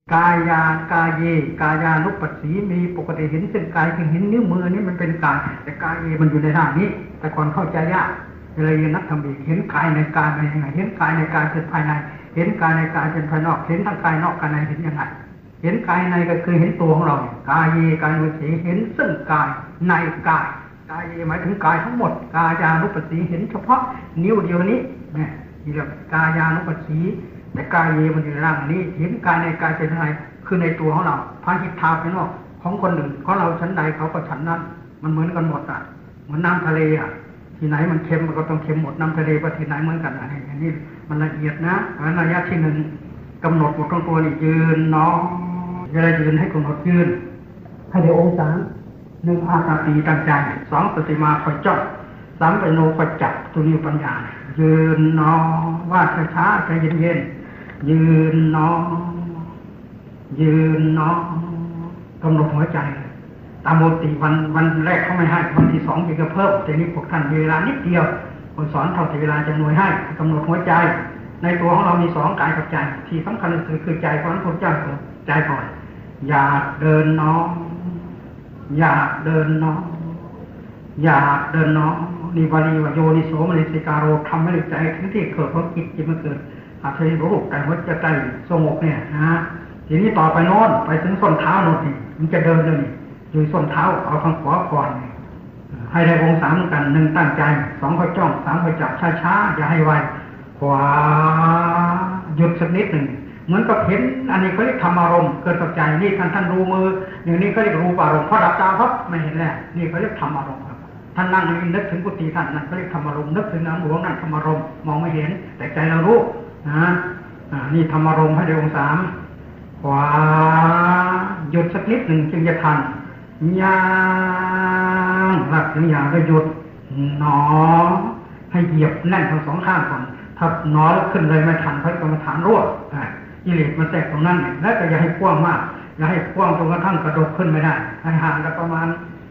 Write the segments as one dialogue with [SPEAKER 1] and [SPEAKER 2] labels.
[SPEAKER 1] กายากายเยกายานุปัสสีมีปกติเห็นเส้นกายคือเห็นนิ้วมือนี่มันเป็นกายแต่กายเยมันอยู่ในท่านี้แต่ก่อนเข้าใจยากเลยเรียนนักธรรมอีกเห็นกายในกายเป็นยังไงเห็นกายในกายเป็นภายในเห็นกายในกายเป็นภายนอกเห็นทั้งกายนอกกายในเห็นยังไงเห็นกายในก็คือเห็นตัวของเรากายเยกายนุปัสสีเห็นซึ่งกายในกายกายเยหมายถึงกายทั้งหมดกายานุปัสสีเห็นเฉพาะนิ้วเดียวนี้นี่เรียกกายานุปัสสีแต่กายเยมันอยู่ในร่างนี้เห็นกายในกายเป็นอะไรคือในตัวของเราพาหิทธาเป็นนอกของคนอื่นของเราชั้นใดเขาก็ชั้นนั้นมันเหมือนกันหมดอ่ะเหมือนน้ำทะเลอ่ะที่ไหนมันเค็มมันก็ต้องเค็มหมดน้ำทะเลประเทศไหนเหมือนกันอะไรอย่างนี้มันละเอียดนะระยะที่หนึ่งกำหนดหมดทั้งตัวนี่ยืนเนาะจะได้ยืนให้กำหนดยืนให้ได้องศาหนึ่งอาตาตีตั้งใจสองปฏิมาคอยจ้องสามเป็นโนคอยจับตัวนี้ปัญญายืนเนาะว่าช้าๆใจเย็นๆยืนเนาะยืนเนาะกำหนดหัวใจตามปกติวันแรกเขาไม่ให้วันที่สองจะเพิ่มแต่นี้พวกท่านเวลานิดเดียวคนสอนเท่าที่เวลาจะหน่วยให้กำหนดหัวใจในตัวของเรามีสองกายกับใจที่สำคัญคือใจเพราะนั้นพระเจ้าคือใจก่อนอยากเดินเนาะอยากเดินเนาะอยากเดินเนาะนิบาลีว่าโยนิโสมนิสิการโรทำให้ใจถึงที่เกิดของจิตจิตมันเกิดอาศัยรู้แต่หัวใจสงบเนี่ยนะทีนี้ต่อไปโน้นไปถึงส้นเท้าโน้นนี่มันจะเดินเลยนี่อยู่ส้นเท้าเอาทางขวาก่อนให้ได้องศาเหมือนกันหนึ่งตั้งใจสองคอยจ้องสามคอยจับช้าๆอย่าให้ไวขวาหยุดสักนิดหนึ่งเหมือนกับเห็นอันนี้เขาเรียกธรรมารมณ์เกิดกับใจนี่ท่านรู้มืออย่างนี้เขาเรียกรูปารมณ์พอดับตาปั๊บไม่เห็นแล้วนี่เขาเรียกธรรมารมณ์ครับท่านนั่งนึกถึงกุฏิท่านนั่นเขาเรียกธรรมารมณ์นึกถึงน้ำหลวงนั่นธรรมารมณ์มองไม่เห็นแต่ใจเรารู้นะนี่ธรรมารมณ์ให้ได้องศาขวาหยุดสักนิดหนึ่งจึงจะทันย่างหลักถึงอย่างก็หยุดหนอให้เหยียบแน่นทั้งสองข้างก่อนถ้าหนอแล้วขึ้นเลยไม่ทันพระกรรมฐานรั่วกิเลสมันแทรกตรงนั้นแล้วก็อย่าให้กว้างมากอย่าให้กว้างจนกระทั่งกระดกขึ้นไม่ได้ให้ห่างกันประมาณ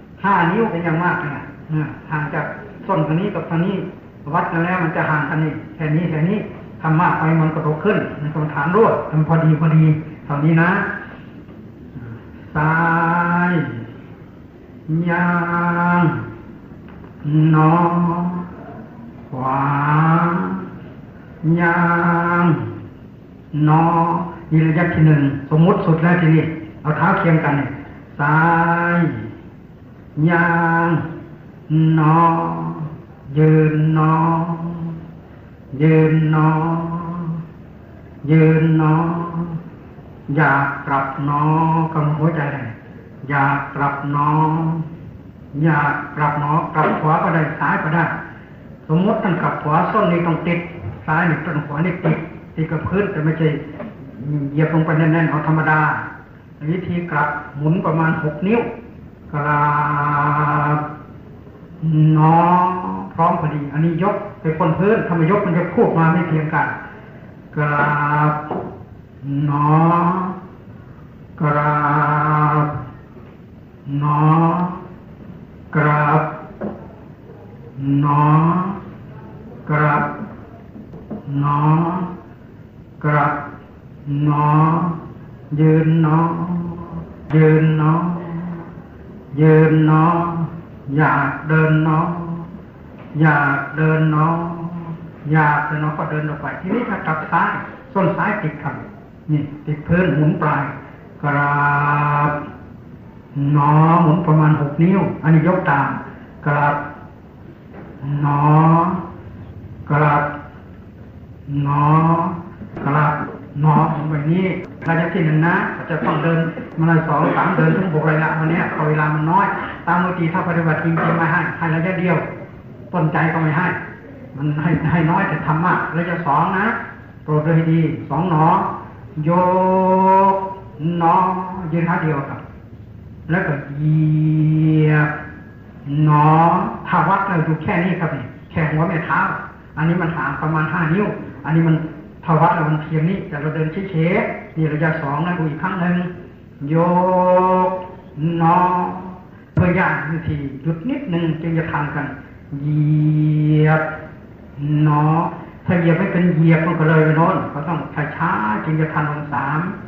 [SPEAKER 1] 5 นิ้วเป็นอย่างมากเนี่ยห่างจากส้นตรงนี้กับตรงนี้วัดกันแล้วมันจะห่างกันนี่แค่นี้ทำมากไปมันกระดกขึ้นมันกรรมฐานรั่วทำพอดีเท่านี้นะซ้ายย่างหนอขวาย่างหนอนี่ระยะที่หนึ่งสมมุติสุดแล้วทีนี้เอาเท้าเคียงกันซ้ายย่างหนอยืนหนอยืนหนอยืนหนออยากกลับหนอกำหัวใจเลยอยากกลับหนออยากกลับหนอกลับขวาก็ได้ซ้ายก็ได้สมมติท่านกลับขวาส้นนี้ต้องติดซ้ายนี่ต้นขวานี่ติดกับพื้นแต่ไม่ใช่เหยียบลงไปแน่นๆเอาธรรมดาวิธีกลับหมุนประมาณ6 นิ้วกลับหนอพร้อมพอดีอันนี้ยกไปบนพื้นทำไมยกมันจะพูดมาไม่เพียงกันกราบหนอกราบหนอกราบหนอกราบหนอกราบหนอยืนหนอยืนหนอยืนหนออยากเดินหนออยากเดินหนออยากเดินหนอก็เดินออกไปทีนี้ถ้ากลับซ้ายส้นซ้ายติดกันนี่ติดพื้นหมุนปลายกราบหนอหมุนประมาณ6 นิ้วอันนี้ยกตามกราบหนอกราบหนอกราบหนอแบบนี้ระยะที่หนึ่งนะจะต้องเดินมาเลย2 3เดินถึง6 ระยะวันนี้พอเวลามันน้อยตามปกติถ้าปฏิบัติจริงๆไม่ให้ระยะเดียวต้นใจก็ไม่ให้มันให้น้อยแต่ทำมากระยะ2นะโปรดเลยดี2 หนอโยกหนอยืนเท้าเดียวครับแล้วก็เหยียบหนอถ้าวัดเราดูแค่นี้ครับนี่แค่หัวแม่เท้าอันนี้มันห่างประมาณ5 นิ้วอันนี้มันถ้าวัดเรามันเพียงนี้แต่เราเดินเฉยๆนี่ระยะ2นะดูอีกครั้งหนึ่งโยกหนอเพื่อย่างบางทีหยุดนิดนึงจึงจะทำกันเหยียบหนอถ้าเหยียบไม่เป็นเหยียบมันก็เลยไปโน่นเขาต้องช้าๆจึงจะทันองศา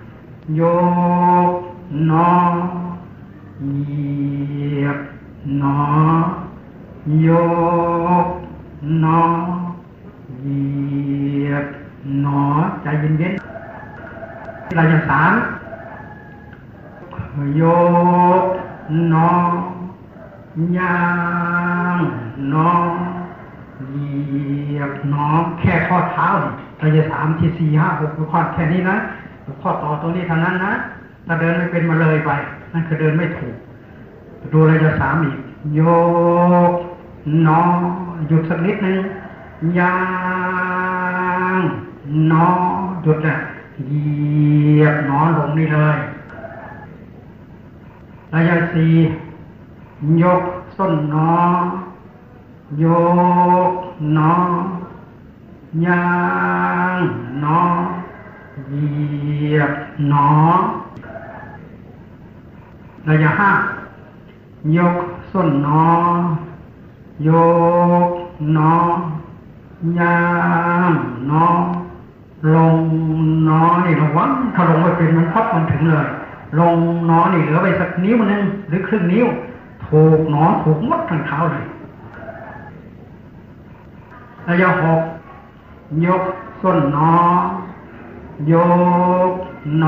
[SPEAKER 1] โยกหนอเหยียบหนอโยกหนอเหยียบหนอใจเย็นๆเราจะสามโยกหนอย่างหนอเหยียบหนอแค่ข้อเท้าเราจะสามที่สี่ห้าหกข้อแค่นี้นะข้อต่อตรงนี้เท่านั้นนะถ้าเดินไม่เป็นมาเลยไปนั่นคือเดินไม่ถูกดูเราจะสามอีกโยกหนอหยุดสักนิดนึงย่างหนอหยุดเลยเหยียบหนอลงนี่เลยระยะสี่ยกส้นหนอยกหนอย่างหนอเหยียบหนอระยะห้ายกส้นหนอยกหนอย่างหนอลงหนอนี่ระวังถ้าลงไม่เป็นมันพับมันถึงเลยลงหนอนี่เหลือไปสักนิ้วนึงหรือครึ่งนิ้วถูกหนอถูกมัดทั้งเท้าเลยระยะหกยกส้นหนอยกหน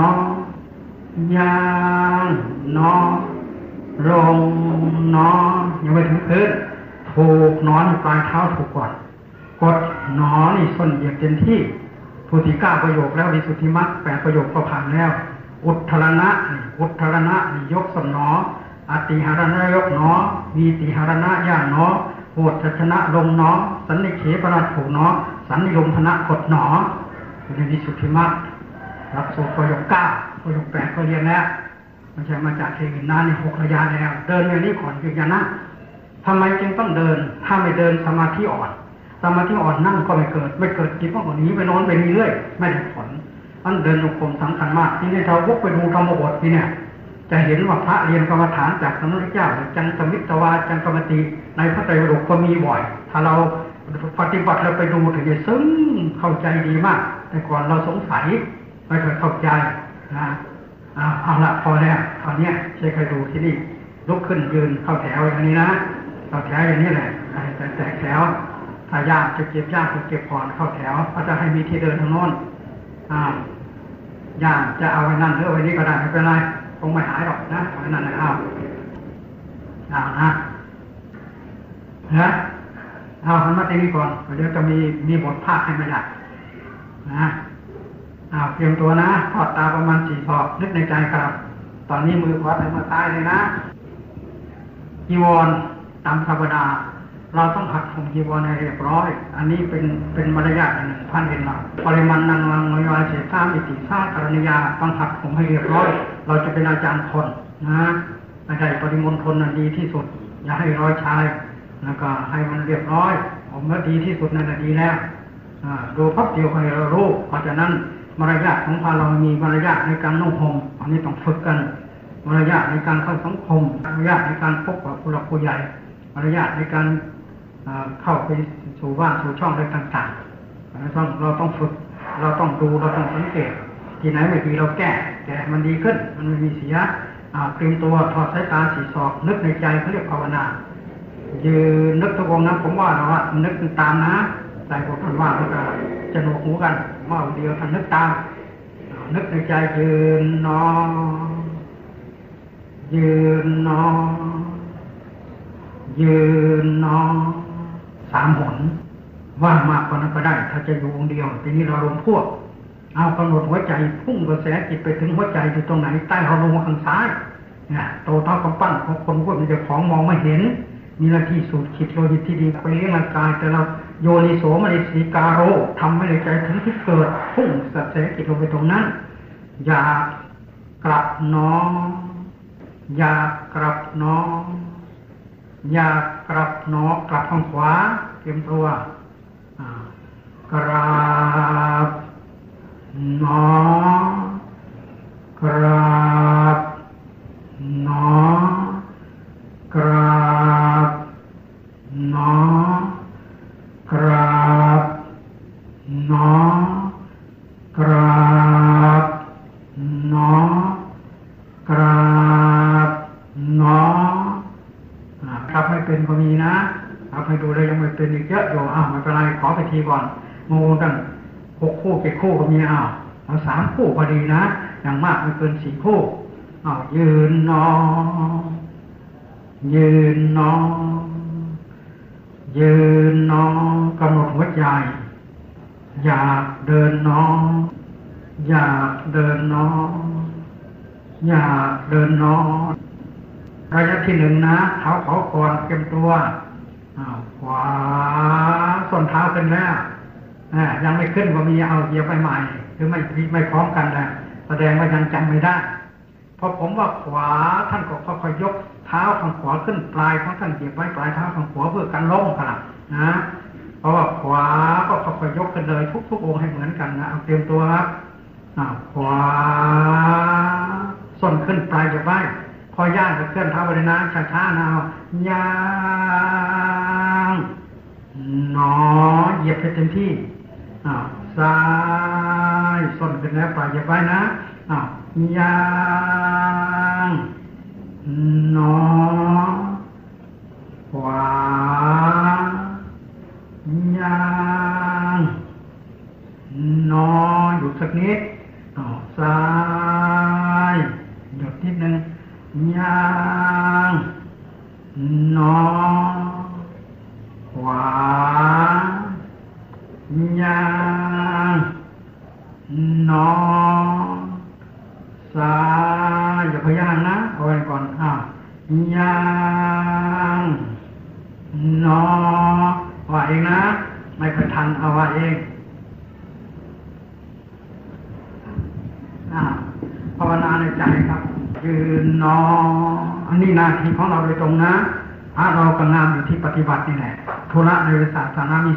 [SPEAKER 1] อย่างหนอลงหนอยังไม่ถึงพื้นถูกหนอนปลายเท้าถูกก่อนกดหนอนี่ส้นเหยียบเต็มที่ผู้ที่9ประโยคแล้ววิสุทธิมรรค8ประโยคก็ผ่านแล้วอุทธรณะนี่ยกส้นหนออติหารณะยกหนอวีติหารณะย่างหนอโหตชนะลงหนอสันนิเขปนะถูกหนอสันนิลมพนะกดหนอในวิสุทธิมรรคหลักสูตรประโยค9ประโยค8ก็เรียนแล้วไม่ใช่มาจากเทวินนาใน6ระยะแล้วเดินอย่างนี้ก่อนคืออย่างนั้นทำไมจึงต้องเดินถ้าไม่เดินสมาธิอ่อนนั่งก็ไม่เกิดจิตก็หนีไปนอนไปเรื่อยไม่ได้ผลอันเดินจงกรมสำคัญมากที่นี่เราวกไปดูธรรมบทนี่เนี่ยจะเห็นว่าพระเรียนกรรมฐานจากสมณเจ้าจังสมิตวาจังกรรมติในพระไตรปิฎกก็มีบ่อยถ้าเราปฏิบัติเราไปดูถึงจะซึ้งเข้าใจดีมากแต่ก่อนเราสงสัยไม่เคยเข้าใจนะเอาละพอแล้วตอนนี้ใช้ใครดูที่นี่ลุกขึ้นยืนเข้าแถวอย่างนี้นะเข้าแถวอย่างนี้แหละแตกแถวถ้ายากจะเก็บก่อนเข้าแถวก็จะให้มีที่เดินทางโน้นย่างจะเอาไว้นั่นหรือเอาไว้นี้ก็ได้ไม่เป็นไรคงไม่หายหรอกนะเอาไว้นั่นนะเอาหันมาตรงนี้ก่อนเดี๋ยวจะมีบทภาคให้ไม่ได้นะเตรียมตัวนะทอดตาประมาณ4 ศอกนึกในใจครับตอนนี้มือขวาถึงมือซ้ายเลยนะจีวรตามธรรมดาเราต้องหัดห่มจีวรให้เรียบร้อยอันนี้เป็นมารยาทหนึ่งท่านเห็นเราปริมาณนังวังวิวาเสสามิติสากรณียาต้องหัดห่มให้เรียบร้อยเราจะเป็นอาจารย์คนนะไม่ได้ปริมณฑลนั้นดีที่สุดอย่าให้ร้อยชายแล้วก็ให้มันเรียบร้อยผมว่าดีที่สุดนั่นแหละดีแล้วดูพับเดียวให้เรารู้เพราะฉะนั้นมารยาทของพาเรามีมารยาทในการนุ่งห่มอันนี้ต้องฝึกกันมารยาทในการเข้าสังคมมารยาทในการพบกับผู้หลักผู้ใหญ่มารยาทในการเข้าไปสู่บ้านสู่ช่องอะไรต่างๆเราต้องฝึกเราต้องดูเราต้องสังเกตที่ไหนไม่ดีเราแก้มันดีขึ้นมันไม่มีเสียเตรียมตัวถอดสายตา4 ศอกนึกในใจเขาเรียกภาวนายืนนึกทุกองนะผมว่าเรานึกตามนะใจผมท่านว่าก็จะหนวกหูกันว่าเดียวท่านนึกตามนึกในใจยืนนอยืนนอ3 หนว่ามากกว่านั้นก็ได้ถ้าจะอยู่องค์เดียวทีนี้เรารวมพวกเอากำหนดหัวใจพุ่งกระแสจิตไปถึงหัวใจอยู่ตรงไหนใต้เราลงข้างซ้ายเนี่ยโตเท่ากำปั้นของคนพวกมันจะของมองไม่เห็นมีหน้าที่สูดขีดโลหิตที่ดีไปเลี้ยงร่างกายแต่เราโยนิโสมนสิกาโรทำให้ในใจถึงที่เกิดพุ่งกระแสจิตลงไปตรงนั้นอย่ากลับน้องอย่ากลับน้องอย่ากลับน้องกลับทางขวาเตรียมตัวกราบน้องกราบน้องกราบน้องกราบน้องกราบหนอกราบหนอครับไม่เป็นก็มีนะครับให้ดูเลยยังไม่เป็นอีกเยอะอยู่ไม่เป็นไรขอไปทีก่อนงูตั้ง6 คู่ 7 คู่ก็มีเอา3 คู่พอดีนะอย่างมากไม่เกิน4 คู่ยืนนอยืนนอยืนนอกำหนดหัวใจอยากเดินนออยากเดินนออยากเดินนอระยะที่1นะเท้าเขาก่อนเตรียมตัวขวาส้นเท้าขึ้นแล้วยังไม่ขึ้นก็มีเหยียบไปใหม่หรือไม่พร้อมกันแล้วแสดงว่ายังจำไม่ได้พอผมว่าขวาท่านก็ค่อยๆยกเท้าข้างขวาขึ้นปลายของท่านเหยียบไว้ปลายเท้าข้างขวาเพื่อกันล้มกันนะเพราะว่าขวาก็ค่อยๆยกกันเลยทุกองค์ให้เหมือนกันนะเอาเตรียมตัวครับขวาส้นขึ้นปลายเหยียบไว้พอย่างจะเคลื่อนเท้าไปเลยนะช้าๆนะย่างหนอเหยียบให้เต็มที่ซ้ายส้นขึ้นแล้วปลายเหยียบไว้นะย่างหนอขวาย่างหนอหยุดสักนิดซ้ายหยุดนิดนึงย่างหนอขวาย่างหนอซ้ายอย่าพยายามนะเอาไว้ก่อนย่างหนอว่าเองนะไม่เคยทันเอาว่าเองภาวนาในใจครับยืนนออันนี้หน้าที่ของเราโดยตรงนะเรากำลังอยู่ที่ปฏิบัตินี่แหละธุระในศาสนามี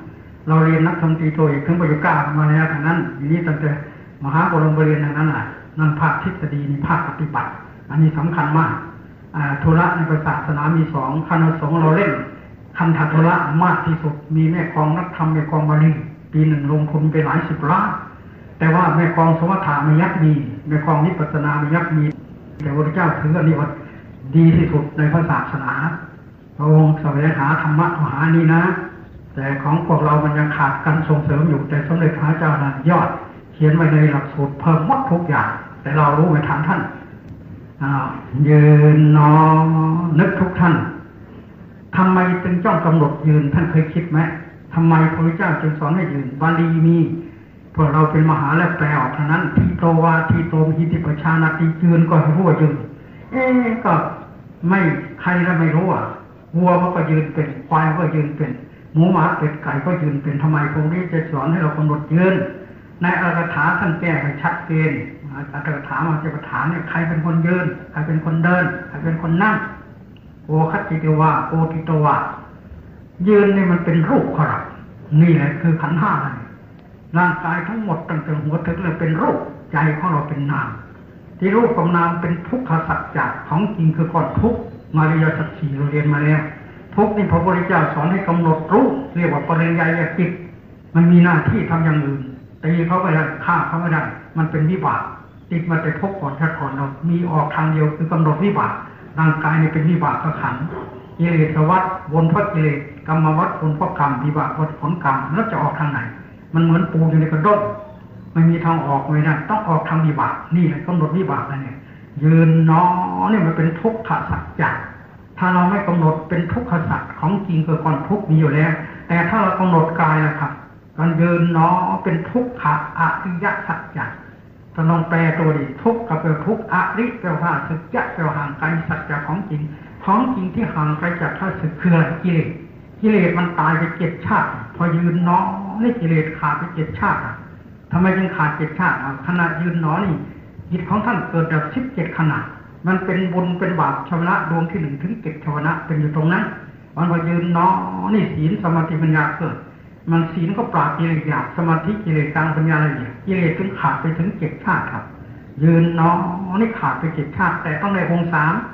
[SPEAKER 1] 2เราเรียนนักธรรมตรีโทเอกถึงปริญญามาแล้วทางนั้นอยู่นี่ตั้งแต่มหาบรมเรียนทางนั้นแหละนั่นภาคทฤษฎีนี่ภาคปฏิบัติอันนี้สำคัญมากธุระในศาสนามี2คณะสงฆ์เราเล่นคันธธุระมากที่สุดมีแม่กลองนักธรรมแม่กลองบาลีปีหนึ่งลงทุนไปหลาย10 ล้านแต่ว่าแม่กลองสมถะไม่ยักมีแม่กลองวิปัสสนาไม่ยักมีแต่พระพุทธเจ้าถืออันนี้ว่าดีที่สุดในพระศาสนาพระองค์แสวงหาธรรมะมหานี้นะแต่ของพวกเรามันยังขาดกันส่งเสริมอยู่แต่สมเด็จพระเจ้านั้นยอดเขียนไว้ในหลักสูตรเพิ่มหมดทุกอย่างแต่เรารู้ไม่ทันท่านยืนนอนึกทุกท่านทำไมจึงจ้องกำหนดยืนท่านเคยคิดไหมทำไมพระพุทธเจ้าจึงสอนให้ยืนบาลีมีพวกเราเป็นมหาแล้วแปลออกเท่านั้นทีโตวาทีโตมหิติปชานาติยืนก็ให้รู้ว่ายืนก็ไม่ใครแล้วไม่รู้วัวมันก็ยืนเป็นควายก็ยืนเป็นหมูหมาเป็ดไก่ก็ยืนเป็นทำไมพระองค์นี้จะสอนให้เรากำหนดยืนในอัตถกถาท่านแก้ให้ชัดเจนอัตถกถามาเจตถาเนี่ยใครเป็นคนยืนใครเป็นคนเดินใครเป็นคนนั่งโอคัจจิตวะโอทิตวะยืนนี่มันเป็นรูปครับนี่แหละคือขันธ์ 5เลยร่างกายทั้งหมดตั้งแต่หัวถึงเลยเป็นรูปใจของเราเป็นนามที่รูปกับนามเป็นทุกขสัจจะของจริงคือก้อนทุกข์มาริยสัจสี่เราเรียนมาแล้วทุกข์นี่พระพุทธเจ้าสอนให้กำหนดรู้เรียกว่าปริญญาจิตมันมีหน้าที่ทำอย่างอื่นตีเขาไม่ได้ฆ่าเขาไม่ได้มันเป็นวิบากติดมาแต่ทุกข์ก่อนชาติก่อนเรามีออกทางเดียวคือกำหนดวิบากร่างกายนี่เป็นวิบากขันธ์กิเลสวัฏวนเพราะกิเลสกรรมวัฏวนเพราะกรรมวิบากวัฏผลกรรมแล้วจะออกทางไหนมันเหมือนปูอยู่ในกระด้งไม่มีทางออกไม่ได้ต้องออกทางวิบากนี่แหละกำหนดวิบากนั่นเนี่ยยืนนอเนี่ยมันเป็นทุกขสัจจะถ้าเราไม่กำหนดเป็นทุกขสัจของจริงคือก่อนทุกมีอยู่แล้วแต่ถ้าเรากำหนดกายนะครับการยืนนอเป็นทุกขะอริยสัจจะถ้าลองแปลตัวดิทุกข์กับเป็นทุกข์อริแปลว่าสัจจะแปลว่าห่างไกลสัจจะของจริงที่ห่างไกลจากข้าศึกคืออะไรกิเลสมันตายไป7 ชาติพอยืนนอนี่กิเลสขาดไป7 ชาติทำไมจึงขาด7 ชาติขณะยืนนอนี่จิตของท่านเกิดแบบ17 ขณะมันเป็นบุญเป็นบาปชวนะดวงที่1ถึง7ชวนะเป็นอยู่ตรงนั้นวันพอยืนนอนี่ศีลสมาธิปัญญาเกิดมันศีลก็ปราบกิเลสหยาบสมาธิกิเลสกลางปัญญาละเอียดกิเลสถึงขาดไปถึง7 ชาติครับยืนนอนี่ขาดไป7 ชาติแต่ต้องในองค์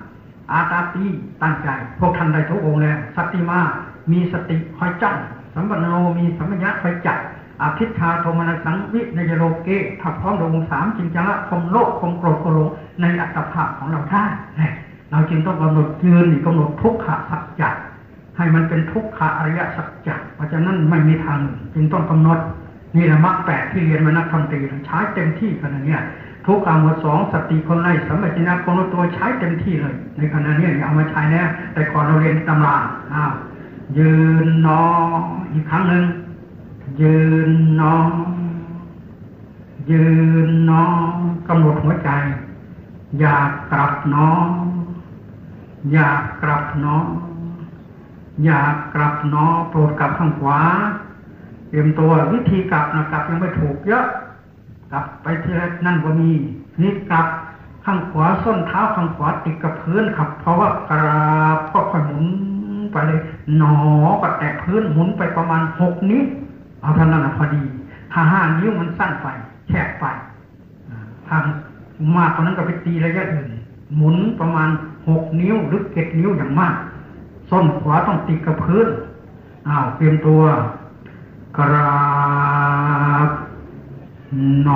[SPEAKER 1] 3อาตาปีตั้งใจพวกท่านได้ทุกองค์แล้วสัตติมามีสติคอยจับสัมปันโนมีสัมปชัญญะคอยจับอภิชาโทมนัสสังวินยโลเกถ้าพร้อมดวงสามจึงจะละความโลภความโกรธความหลงในอัตภาพของเราได้เราจึงต้องกำหนดยืนกำหนดทุกขสัจจะให้มันเป็นทุกขอริยสัจจะเพราะฉะนั้นไม่มีทางจึงต้องกำหนดนี่แหละมรรคแปดที่เรียนมานักธรรมตรีใช้เต็มที่ขนาดนี้ทุกหมวดสองสติคนไร้สัมปชัญญะคนรู้ตัวใช้เต็มที่เลยในขณะนี้เอามาใช้แน่แต่ก่อนเราเรียนตำรายืนนออีกครั้งหนึ่งยืนนอยืนนอกำหนดหัวใจอยากกลับนออยากกลับนออยากกลับนอโปรดกลับข้างขวาเตรียมตัววิธีกลับนะกลับยังไม่ถูกเยอะกลับไปที่นั่นก็มีนี่กลับข้างขวาส้นเท้าข้างขวาติดกับพื้นครับเพราะว่ากราบก็ค่อยหมุนไปเลยหนอก็แตะพื้นหมุนไปประมาณ6 นิ้วเอาเท่านั้นพอดีถ้า5 นิ้วมันสั้นไปแฉกไปทางมากกว่านั้นก็ไปตีระยะอื่นหมุนประมาณ6 นิ้วหรือ7 นิ้วอย่างมากส้นขวาต้องติดกับพื้นเตรียมตัวกราบหน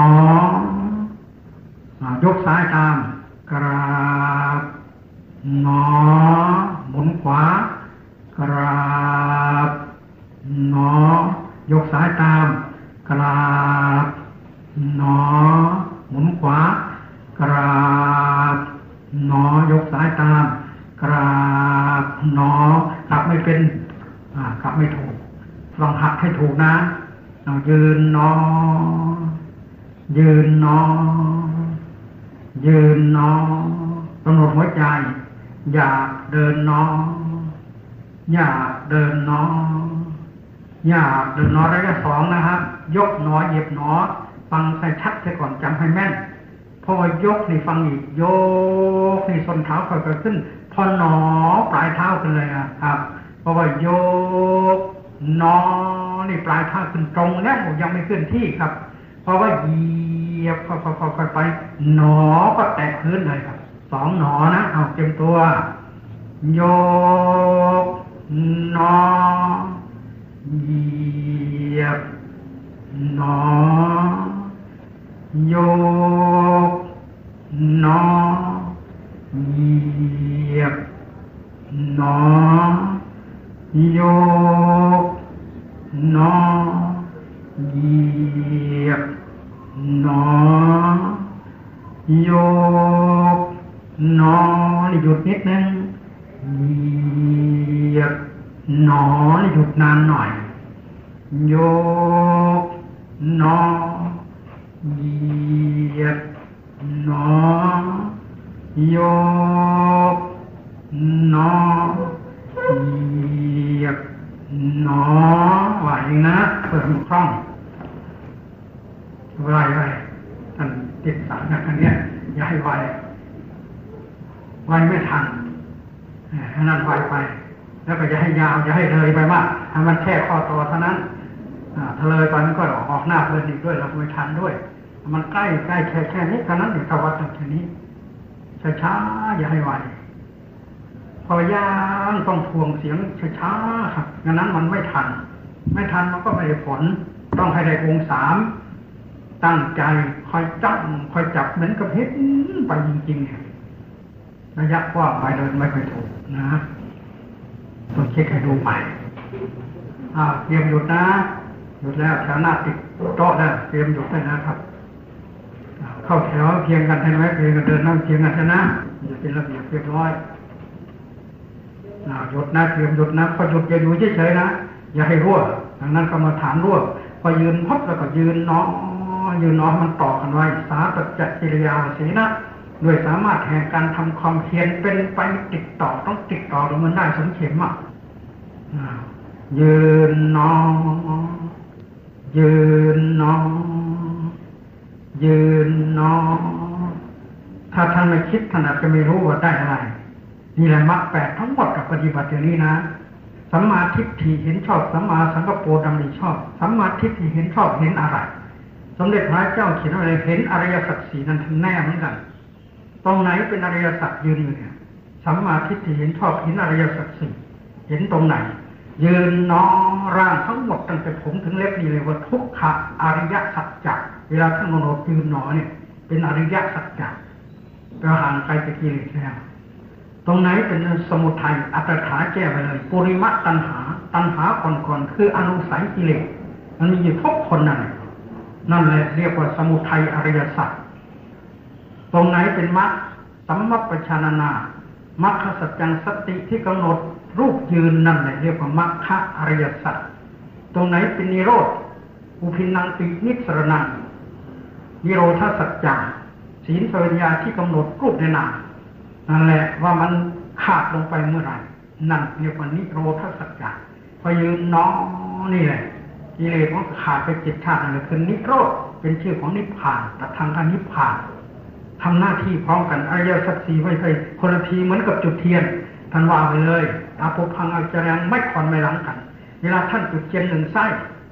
[SPEAKER 1] อยกซ้ายตามกราบหนอหมุนขวากราบหนอยกซ้ายตามกราบหนอหมุนขวากราบหนอยกซ้ายตามกราบหนอกลับไม่เป็นกลับไม่ถูกลองหักให้ถูกนะยืนนอยืนนอยืนนอกำหนดหัวใจอยากเดินนออยากเดินนออยากเดินนอระยะ2นะครับยกหนอเหยียบหนอฟังใส่ชัดเสียก่อนจำให้แม่นพอยกนี่ฟังอีกยกนี่ส้นเท้าค่อยๆขึ้นพอหนอปลายเท้าขึ้นเลยครับเพราะว่ายกหนอนี่ปลายเท้าขึ้นตรงแล้วยังไม่ขึ้นที่ครับเพราะว่าเหยียบค่อยๆไปหนอก็แตะพื้นเลยครับ2 หนอนะเอาเตรียมตัวยกหนอเหยียบหนอยกหนอเหยียบหนอยกหนอเหยียบหนอยกหนอนี่หยุดนิดนึงเหยียบหนอนี่หยุดนานหน่อยยกหนอเหยียบหนอยกหนอเหยียบหนอไหวนะเปิดคล่องไหวท่านติดสารนะอันนี้อย่าให้ไหวไม่ทันให้นั่นไหวไปแล้วก็อย่าให้ยาวอย่าให้เลยไปมากให้มันแค่ข้อต่อเท่านั้นถ้าเลยไปมันก็ออกหน้าเพลินอีกด้วยเราไม่ทันด้วยมันใกล้แค่นี้เท่านั้นเดี๋ยววัดแค่นี้ช้าๆอย่าให้ไหวพอย่างต้องทวงเสียงช้าๆครับงั้นนั้นมันไม่ทันมันก็ไม่ได้ผลต้องให้ได้องค์3ตั้งใจคอยจับเหมือนกับเห็นไปจริงๆระยะกว้างไปเดินไม่ค่อยถูกนะต้องเช็คให้ดูใหม่เตรียมหยุดนะหยุดแล้วแถวหน้าติดโต๊ะแล้วเตรียมหยุดได้นะครับเข้าแถวเพียงกันให้ไหมเพียงกันเดินนั่งเพียงกันนะอย่าเป็นระเบียบเรียบร้อยหยุดนะเตรียมหยุดนะพอหยุดอย่าอยู่เฉยๆนะอย่าให้รั่วดังนั้นก็มาฐานรั่วพอยืนพับแล้วก็ยืนน้อมันต่อกันไว้สาปัจจกิริยาสีนะด้วยสามารถแห่งการทำความเพียรเป็นไปติดต่อต้องติดต่อหรือมันได้สมเข็มยืนน้อยืนน้อยืนน้อถ้าท่านไม่คิดท่านอาจจะไม่รู้ว่าได้อะไรนี่แหละมรรค8ทั้งหมดกับปฏิบัติอย่างนี้นะสัมมาทิฏฐิเห็นชอบสัมมาสังกัปโปดำริชอบสัมมาทิฏฐิเห็นชอบเห็นอะไรสมเด็จพระเจ้าเขียนอะไรเห็นอริยสัจ4นั้นแน่เหมือนกันตรงไหนเป็นอริยสัจยืนอยู่เนี่ยสัมมาทิฏฐิเห็นชอบเห็นอริยสัจ4เห็นตรงไหนยืนหนอร่างทั้งหมดตั้งแต่ผมถึงเล็บนี่เลยว่าทุกขะอริยสัจจะเวลาท่านกำหนดยืนหนอเนี่ยเป็นอริยสัจจะเราห่างไกลจากกิเลสแล้วตรงไหนเป็นสมุทัยอัตถาแก้ไปเลยปุริมะตัณหาก่อนคืออนุสัยกิเลสมันมีอยู่ทุกคนนั่นแหละเรียกว่าสมุทัยอริยสัจตรงไหนเป็นมรรคสัมมัปปชานนามรรคสัจจังสติที่กำหนดรูปยืนนั่นแหละเรียกว่ามรรคอริยสัจตรงไหนเป็นนิโรธอุพินังตินิสรณังนิโรธสัจจังศีลสัมปญาที่กำหนดรูปในนามนั่นแหละว่ามันขาดลงไปเมื่อไหร่นั่นเรียกว่านิโรธสัจจะพอยืนน้อนี่แหละกิเลสมันขาดไป7 ชาตินั่นแหละคือนิโรธเป็นชื่อของนิพพานแต่ทางการนิพพานทำหน้าที่พร้อมกันอริยสัจสี่ไม่เคยคนละทีเหมือนกับจุดเทียนท่านว่าไปเลยอาภพพังอาจารย์ไม่คอนไม่หลังกันเวลาท่านจุดเทียน1 ไส้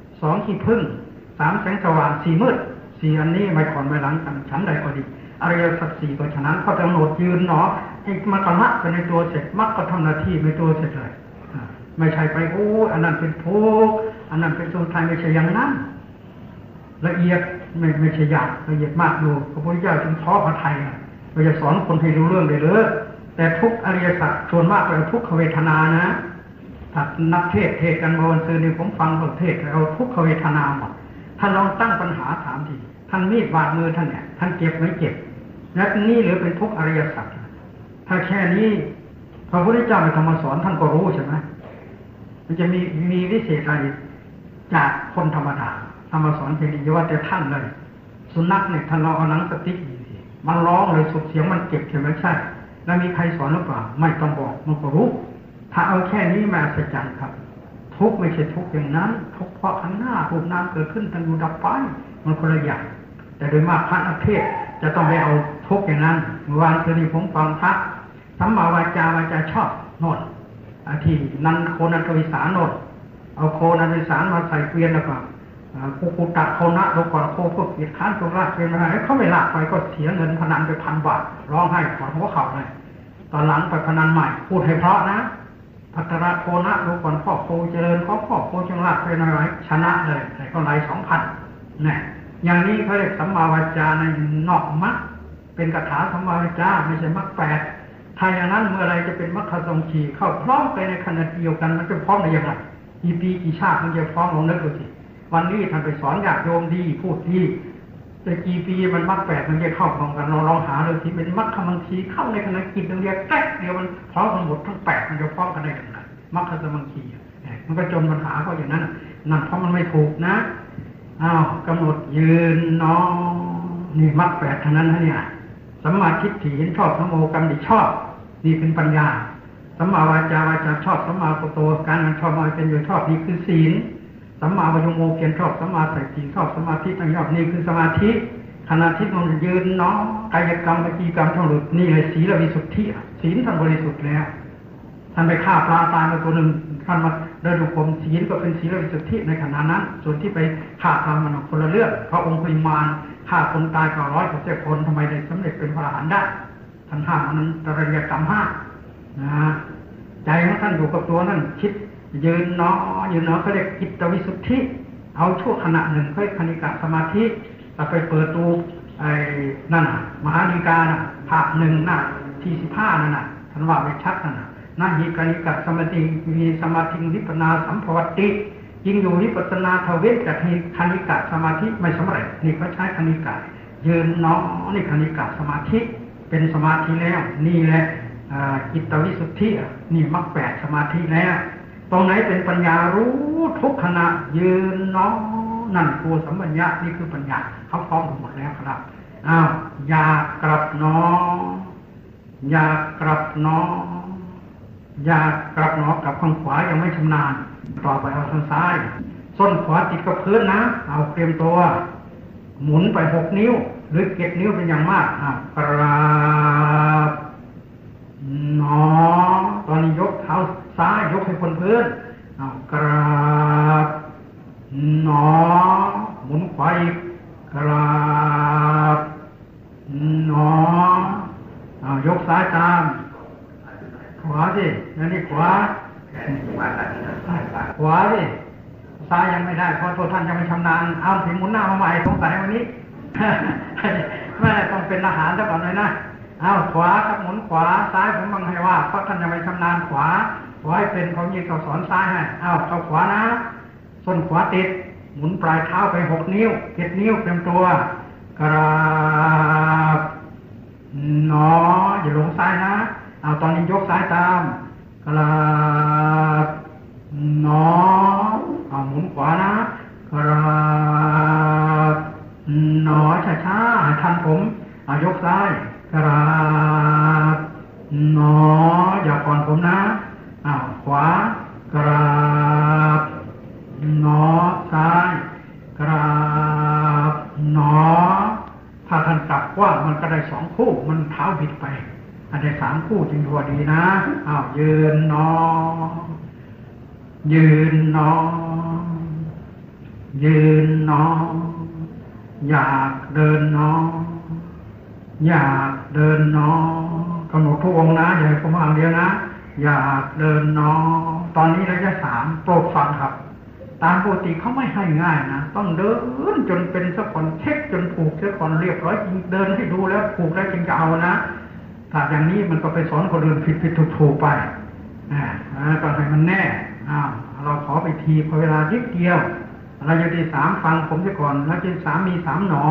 [SPEAKER 1] 2 ขี้ผึ้ง3 แสงสว่าง4 มืด4 อันนี้ไม่คอนไม่หลังกันชั้นใดก็ดีอริยสัจสี่ก็ฉะนั้นก็กำหนดยืนหนอให้มันกระละไปในตัวเสร็จมรรคก็ทำหน้าที่ในตัวเสร็จเลยไม่ใช่ไปโอ้อันนั้นเป็นทุกข์อันนั้นเป็นสมุทัยไม่ใช่อย่างนั้นละเอียดไม่ใช่ยากละเอียดมากดูพระพุทธเจ้าจึงท้อพระทัยเราจะสอนคนให้รู้เรื่องได้เลยแต่ทุกอริยสัจส่วนมากเราทุกขเวทนานะถ้านักเทศกันมาวันซื้อนี่ผมฟังเขาเทศเราทุกขเวทนาหมดท่านลองตั้งปัญหาถามทีท่านมีดบาดมือท่านเนี่ยท่านเจ็บไม่เจ็บและนี่หรือเป็นทุกอริยสัจถ้าแค่นี้พระพุทธเจ้าในธรรมสอนท่านก็รู้ใช่ไหมมันจะมีวิเศษอะไรจากคนธรรมดาธรรมสอนเพียงนี้ว่าแต่ท่านเลยสุนัขเนี่ยท่านลองเอาหนังสติ๊กดูสิมันร้องเลยสุดเสียงมันเจ็บใช่ไหมใช่แล้วมีใครสอนหรือเปล่าไม่ต้องบอกมันก็รู้ถ้าเอาแค่นี้มาสัจจันครับทุกไม่ใช่ทุกอย่างนั้นทุกเพราะข้างหน้ารูปนามเกิดขึ้นตั้งอยู่ดับไปมันคนละอย่างแต่โดยมากพระนักเทศจะต้องไปเอาทุกอย่างนั้นเมื่อวานคือที่ผมฟังพระสัมมาวาจชอบโนดที่นันโคนันทวิสารโนดเอาโคนันทวิสารมาใส่เกวียนแล้วก็กูตัดโคนะลงก่อนโคพวกเกียรติค้านตัวราชเป็นอะไรเขาไม่ลากไปก็เสียเงินพนันไป1,000 บาทร้องไห้ขอหัวเข่าเลยตอนหลังไปพนันใหม่พูดให้เพราะนะพัตระโคนะลงก่อนพ่อโคเจริญพ่อโคจังราชเป็นอะไรชนะเลยแต่ก็ไหล2,000เนี่ยอย่างนี้เขาเรียกสัมมาวาจาในนอกมรรคเป็นคาถาสัมมาวาจาไม่ใช่มรรค8ถ้าอย่างนั้นเมื่อไรจะเป็นมรรคทรงชีเข้าพร้อมไปในขณะเดียวกันมันจะพร้อมได้อย่างไรกี่ปีกี่ชาติมันจะพร้อมลงนึกดูสิวันนี้ท่านไปสอนญาติโยมดีพูดดีแต่กี่ปีมันมรรค8มันจะเข้าพร้อมกันลองหาดูสิเป็นมรรคมังคีเข้าในขณะกิจเดียวแก๊กเดียวมันพร้อมกันหมดทั้ง8มันจะพร้อมกันได้ยังไงมรรคมังคีมันก็จมปัญหาก็อย่างนั้นนั่นเพราะมันไม่ถูกนะกำหนดยืนน้อนี่มรรค8เท่านั้นนะเนี่ยสัมมาทิฏฐิเห็นชอบสัมโมกัมมิชอบนี่เป็นปัญญาสัมมาวาจาชอบสัมมากัมโตการงานชอบมาเป็นอยู่ชอบนี่คือศีลสัมมาวายโมเพียรชอบสัมมาสัจจิชอบสมาธิตั้งยอดนี่คือสมาธิขณะที่มันยืนน้อกายกรรมวจีกรรมทั้งหมดนี่เลยศีลวิสุทธิศีลท่านบริสุทธิ์แล้วท่านไปฆ่าปลาตายมาตัวหนึ่งท่านมาเดินดูผมศีลก็เป็นศีลวิสุทธิในขณะนั้นส่วนที่ไปฆ่าปลามันคนละเรื่องพระองค์ปริมาณฆ่าคนตาย900 คนทำไมได้สำเร็จเป็นพระอรหันต์ได้ท่านห้ามนั้นตริยกรรม5นะใจของท่านอยู่กับตัวนั่นคิดยืนน้อเขาเรียกจิตวิสุทธิเอาชั่วขณะหนึ่งเพื่อคณิกะสมาธิแต่ไปเปิดตูนั่นมหาดีกาภาค1 หน้าที่15นั่นท่านว่าไว้ชัดนั่นนาหิกานิกะสมาธิมีสมาธิวิปัสนาสัมภวัตติยิ่งอยู่วิปัสนาทเวทจากคณิกะสมาธิไม่สำเร็จนี่เขาใช้คณิกะยืนน้อนี่คณิกะสมาธิเป็นสมาธิแล้วนี่แหละจิตวิสุทธินี่มรรค8สมาธิแล้วตรงไหนเป็นปัญญารู้ทุกขณะยืนน้อนั่นตัวสัมปัญญานี่คือปัญญาเขาพร้อมกันหมดแล้วครับอย่ากลับน้ออย่ากลับน้ออย่ากลับน้อกลับข้างขวายังไม่ชำนาญต่อไปเอาทางซ้ายส้นขวาติดกับพื้นนะเอาเตรียมตัวหมุนไป6 นิ้วหรือ7 นิ้วเป็นอย่างมากกราบน้อตอนนี้ยกเท้าซ้ายยกให้คนพื้นกราบหนอหมุนขวาอีกกราบหนอยกซ้ายตามขวาสินั่นนี่ขวา
[SPEAKER 2] ว่ากันซ้าย
[SPEAKER 1] ขวาดิซ้ายยังไม่ได้เพราะตัวท่านยังไม่ชำนาญเอาถึงหมุนหน้ามาใหม่สงสัยวันนี้แม่ต้องเป็นทหารซะก่อนเลยนะเอาขวาครับหมุนขวาซ้ายผมบังให้ว่าเพราะท่านยังไม่ชำนาญขวาขอให้เป็นเขายิงเขาสอนซ้ายให้เอาเข้าขวานะส้นขวาติดหมุนปลายเท้าไป6 นิ้ว7 นิ้วเต็มตัวกราบหนออย่าลงซ้ายนะเอาตอนนี้ยกซ้ายตามกราบหนอเอาหมุนขวานะกราบหนอช้าๆทันผมเอายกซ้ายกราบหนออย่าก่อนผมนะเอาขวากราบหนอซ้ายกราบหนอถ้าท่านกลับกว้างมันก็ได้2 คู่มันเท้าบิดไปอันได้3 คู่จึงพอดีนะอ้าวยืนหนอยืนหนอยืนหนออยากเดินหนออยากเดินหนอกำหนดทุกองนะอย่าให้ผมอ่านเดียวนะอยากเดินหนอตอนนี้ระยะ3โปรดฟังครับตามปกติเขาไม่ให้ง่ายนะต้องเดินจนเป็นสักคนเช็คจนผูกสักคนเรียบร้อยจริงเดินให้ดูแล้วผูกแล้วจึงจะเอานะถ้าอย่างนี้มันก็ไปสอนคนอื่นผิดถูกไปก็ให้มันแน่เราขอไปทีพอเวลานิดเดียวเราจะที่3ฟังผมจะก่อนแล้วที่3มี3หนอ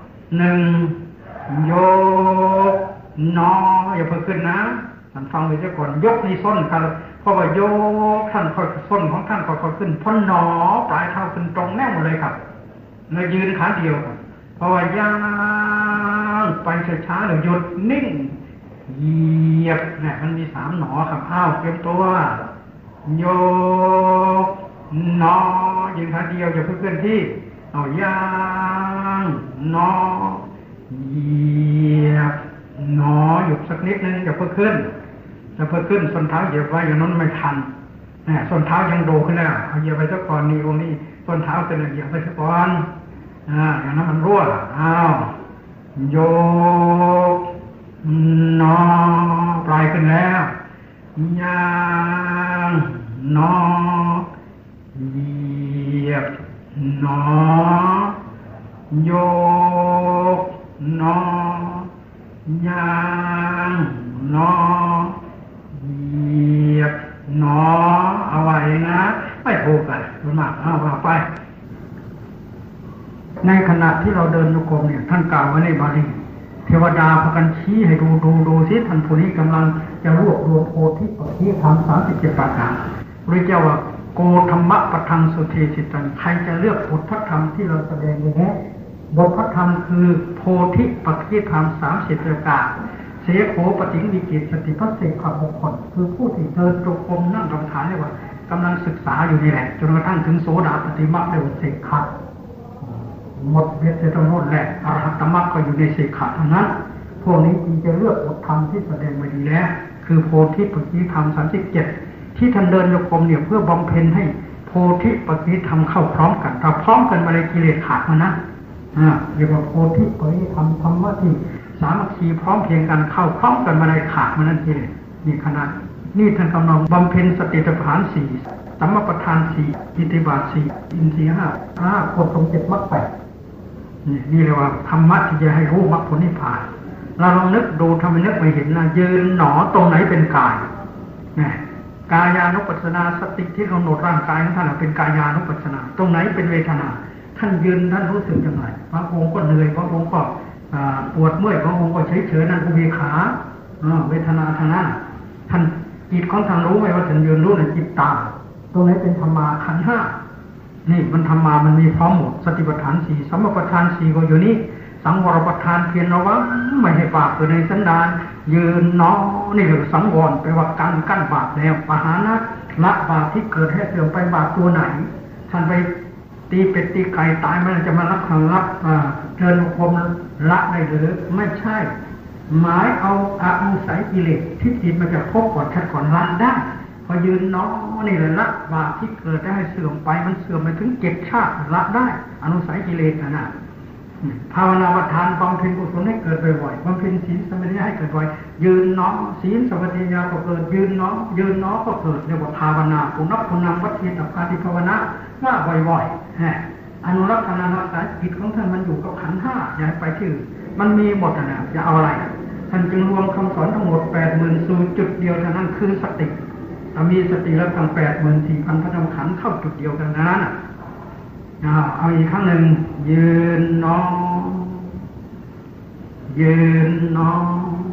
[SPEAKER 1] 1โยกหนออย่าเพิ่งขึ้นนะท่านฟังไปจะก่อนยกในส้นครับเพราะว่าโยกท่านค่อยส้นของท่านค่อยขึ้นพ้นหนอปลายเท้าขึ้นตรงแน่วเลยครับแล้วยืนขาเดียวเพราะว่าย่างไปช้าๆหรือหยุดนิ่งเหยียบเนี่ยมันมี3หนอครับเตรียมตัวโยกหนอยืนขาเดียวอย่าเพิ่งเคลื่อนที่ย่างหนอเหยียบหนอหยุดสักนิดนึงอย่าเพิ่งขึ้นจะเพิ่งขึ้นส้นเท้าเหยียบไว้อย่างนั้นไม่ทันส้นเท้ายังโดขึ้นแล้วเหยียบไปสักก่อนนี่องค์นี้ส้นเท้าเป็นเหยียบไปสักก่อนอย่างนั้นมันรั่วโยกหนอปลายขึ้นแล้วย่างหนอเหยียบหนอโยกหนอย่างหนอเหยียบหนอเอาไว้นะไม่ถูกกันส่วนมากว่าไปในขณะที่เราเดินโยกมเนี่ยท่านกล่าวไว้ในบาลีเทวดาพากันชี้ให้ดูสิท่านผู้นี้กำลังจะรวบรวมโพธิปัจฉิธรรม37 ประการพระเจ้าว่าโกธรรมะปะทังสุเทสิตังใครจะเลือกบทพระธรรมที่เราแสดงอย่างนี้บทพระธรรมคือโพธิปัจฉิธรรม30 ประการเสโขปฏิวิจิตสติพัสเสขบุคคลคือผู้ที่เดินจงกรมนั่งกรรมฐานเรียกว่ากำลังศึกษาอยู่นี่แหละจนกระทั่งถึงโสดาปัตติมรรคเรียกว่าเสกขะหมดเวทตรงโน้นแหละอรหัตมรรคก็อยู่ในเสกขะทั้งนั้นพวกนี้จึงจะเลือกบทธรรมที่แสดงมาดีแล้วคือโพธิปัจฉิธรรม37ที่ท่านเดินโยกมเนี่ยเพื่อบำเพ็ญให้โพธิปัจฉิธรรมเข้าพร้อมกันถ้าพร้อมกันมาเลยกิเลสขาดมานะเรียกว่าโพธิปัจฉิธรรมธรรมะที่สามัคคีพร้อมเพรียงกันเข้าพร้อมกันมาเลยขาดมานั่นกิเลสนี่ขนาดนี่ท่านกำลังบำเพ็ญสติปัฏฐาน4สัมมาปัฏฐาน4อิทธิบาท4อินทรีย์5โพชฌงค์7มรรค8นี่เรียกว่าธรรมะที่จะให้รู้มรรคผลนิพพานเราลองนึกดูทำไมนึกไม่เห็นนะยืนหนอตรงไหนเป็นกายกายานุปัสสนาสติที่กำหนดร่างกายของท่านเป็นกายานุปัสสนาตรงไหนเป็นเวทนาท่านยืนท่านรู้สึกยังไงบางองค์ก็เหนื่อยบางองค์ก็ปวดเมื่อยบางองค์ก็เฉยๆนั่นอุเบกขาเวทนาทางนั้นท่านจิตของท่านรู้ไหมว่าท่านยืนรู้ในจิตตาตรงไหนเป็นธรรมาขันธ์5นี่มันธรรมามันมีพร้อมหมดสติปัฏฐาน4สัมมาปัฏฐาน4ก็อยู่นี้สังวรปัฏฐานเพียรระวังไม่ให้บาปเกิดในสันดานยืนหนอนี่คือสังวรไปว่ากั้นบาปแล้วปหานะละบาปที่เกิดให้เสื่อมไปบาปตัวไหนท่านไปตีเป็ดตีไก่ตายมันจะมารับเดินโยกมละได้หรือไม่ใช่หมายเอาอนุสัยกิเลสที่จิตมันจะพบก่อนชัดก่อนละได้พอยืนหนอนี่เลยละบาปที่เกิดได้ให้เสื่อมไปมันเสื่อมไปถึง7 ชาติละได้อนุสัยกิเลสนะภาวนาประทานบำเพ็ญกุศลให้เกิดบ่อยๆบำเพ็ญศีลสมาธิให้เกิดบ่อยยืนเนาะศีลสมาธิญาณก็เกิดยืนเนาะก็เกิดเรียกว่าภาวนาปุณณคุณังวัฏฏีตัปปาติภาวนาว่าบ่อยๆอนุรักษณรักษาจิตของท่านมันอยู่กับขันธ์ห้าอย่าไปที่มันมีหมดนะจะเอาอะไรท่านจึงรวมคำสอนทั้งหมด 80,000 สู่จุดเดียวเท่านั้นคือสติมีสติแล้วทั้ง 84,000 พระธรรมขันธ์เข้าจุดเดียวกันนั้นเอาอีกครั้งหนึ่งยืนเนาะยืนเนาะ